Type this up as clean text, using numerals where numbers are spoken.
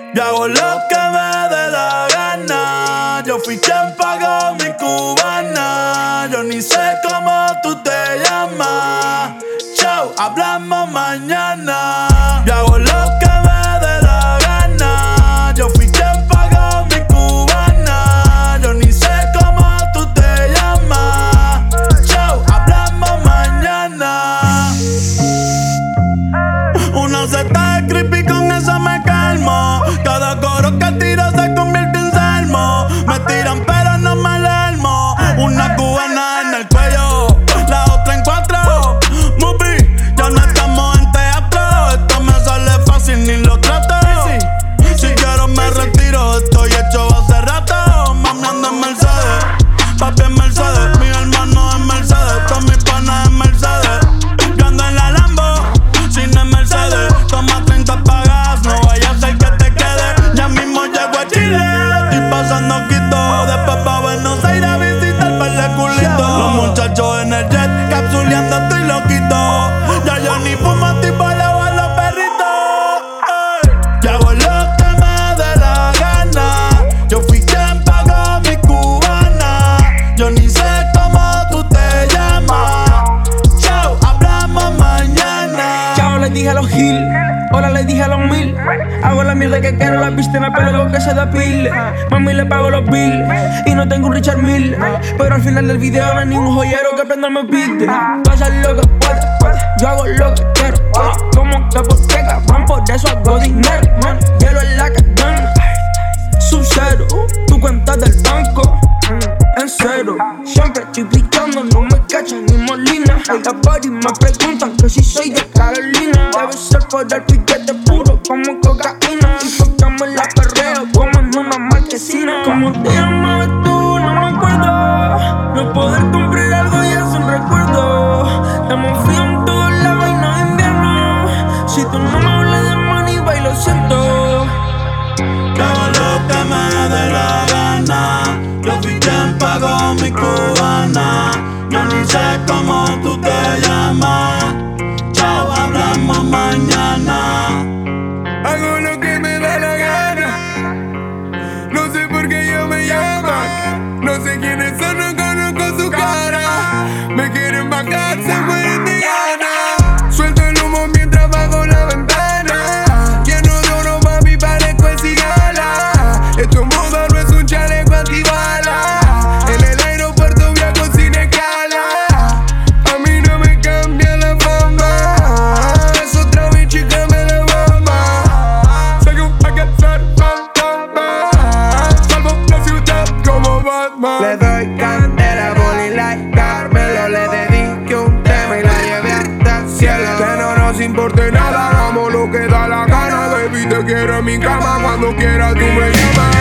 Yo hago lo que me dé la gana. Yo fui quien pagó mi cubana. Yo ni sé cómo tú te llamas. Chao, hablamos mañana. Yo hago lo que me dé la gana. Yo fui quien pagó mi cubana. Yo ni sé cómo tú te llamas. Chao, hablamos mañana. Una seta de creepy, con eso me calmo. Cada coro que tiro se convierte en salmo. Me tiran pero no me alarmo. Una cubana en el cuello, la otra en cuatro. Movie, ya no estamos en teatro. Esto me sale fácil, ni lo trato. Si quiero me retiro, estoy hecho hace rato. Mami anda en Mercedes, papi en Mercedes, mi hermano en Mercedes, con mis panas en Mercedes. Yo ando en la Lambo, sin en Mercedes. Toma 30 pagas, no vaya a ser que te quede. Ya mismo llego a Chile, estoy pasando quito. Después pa' Buenos Aires a visitar par de culitos. Los muchachos en el jet, capsuleando estoy loquito. Ya yo ni fumo, tipo lavo a los perritos. Yo hago lo que me dé la gana. Yo fui quien pagó mi cubana. Yo ni sé cómo tú te llamas. Chao, hablamos mañana. Chao, le dije a los Gil, hola le dije a los 1000. Hago la mierda que quiero, la pista me pelo con que se depile. Mami le pago los bills y no tengo un Richard Mille. Pero al final del video no hay ningún joyero que prenda me pide. Tú haces lo que puedes, yo hago lo que quiero. Como que por qué, cabrón, por eso hago dinero. Hielo en la cadena, Sub-Zero, tu cuenta del banco en cero. Siempre estoy brillando, no me cachan ni molina. Hay y me preguntan que si soy de Carolina. Debe ser por el piquete puro como cocaína. Y tocamos la perreo como en una marquesina. ¿Cómo te llamabas tú? No me acuerdo. No poder comprar algo ya es un recuerdo. Estamos fríos en todos lados y no es invierno. Si tú no me hablas de money, bye, lo siento. Yo hago lo que me dé la gana. Yo fui quien pagó mi cubana. Yo ni sé cómo tú te llamas. Chao, hablamos mañana. Hago lo que me da la gana. No sé por qué ellos me llaman. No sé quiénes son, no conozco su cara. Me quieren bajar, se mueren de ganas. Suelto el humo mientras bajo la ventana. Lleno de oro, mami, parezco el cigala. Esto en moda no es un chaleco antibala. En el aeropuerto viajo sin escala. A mí no me cambia la fama. Es otra bicha que me la mama. Salgo a cazar fantasmas. Salvo la ciudad como Batman. Le doy candela, boli like Carmelo. Le dediqué un tema y la llevé hasta el cielo. Que no nos importe nada, hagamos lo que da la gana. Baby, te quiero en mi cama, cuando quieras tú me llamas.